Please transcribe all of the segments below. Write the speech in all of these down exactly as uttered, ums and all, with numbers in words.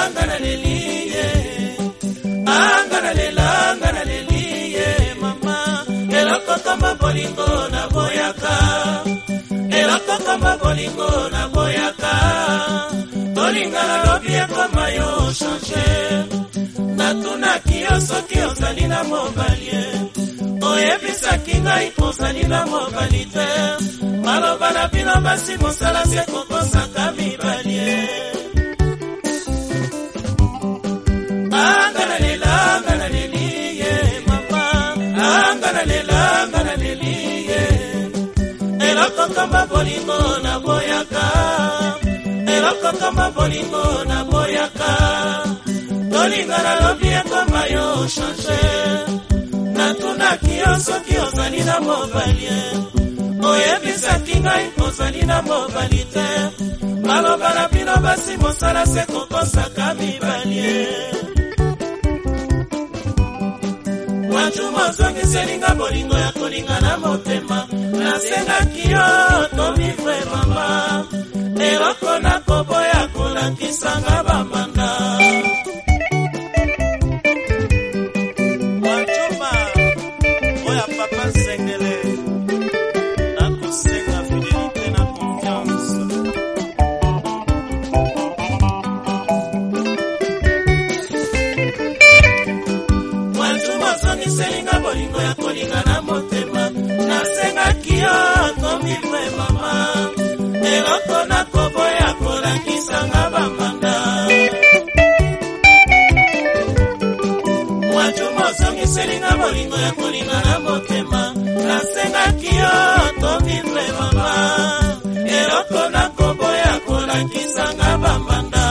anga na lelie, anga na lela, anga na lelie, mama. Eloko kama bolingo na boyaka, eloko kama bolingo na boyaka. Bolinga na lobie kama yo change, na tuna kiyoso kiyozali na mobalie. Oyebisa kingai ozali na mobalite, maloba na bino basi mosala se kokosaka mibalie. Anga na lela, anga na lelie, mama. Anga na lela, anga na lelie. Eloko kama bolingo na boyaka, eloko kama bolingo na boyaka. Bolinga na lobie kama yo change, na tuna kiyoso kiyozali na mobalie. Oyebisa kingai ozali na mobalite, maloba na bino basi mosala se kokosaka mibalie. Wachuma zongiselinga bolingo ya kolinga na motema, nasenga kiyo tomifre mama. Eloko na kobo ya kolakisanga bamanda. Wachuma oya papa sengele, na kusenga fidelite na confiance. Wachuma zongiselinga bolingo ya kolinga na motema, nasenga kiyo tomifre mama. Eloko na kobo ya kolakisanga bamanda. Wachuma zongiselinga bolingo ya kolinga na motema, nasenga kiyo tomifre mama. Eloko na kobo ya kolakisanga bamanda.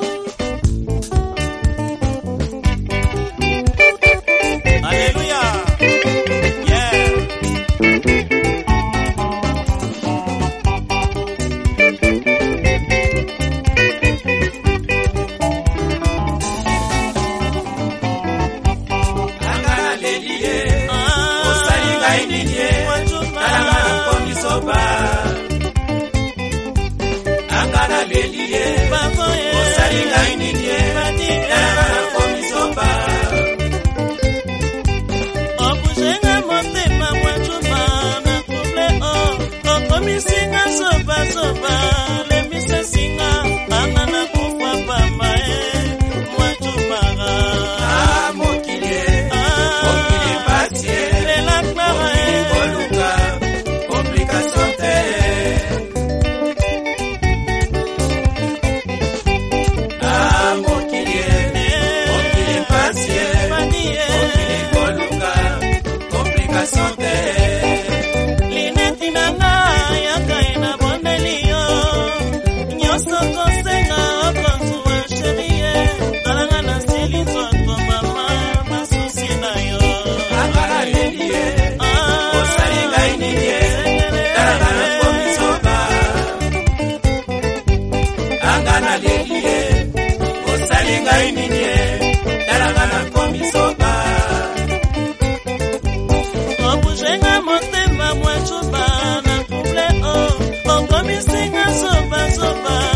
Haleluya. Yeah. Anga lelie, osalinga ininye, talanga na komisoba. Anga lelie, osalinga ininye, talanga na komisoba. Obujenga motema mwachuma na kuble o, okomisinga soba soba, lemisa singa, anga na kufwa pamba e, mwachuma ga. Ah, mokilie, mokilie patie, Lela klara e, koluka, complication te. Ah, mokilie, mokilie patie, mani e, mokilie koluka, complication te. lineti nanga, yaka ina bondeli yo, nyoso kosenga, okonsuwa sherie, talanga na sili zoto mama, masusi na yo. Anga lelie, osalinga ininye, talanga na komisoba. Anga lelie, osalinga ininye, talanga na komisoba. Obujenga motema mwachuba na kuble o, okomisinga soba soba,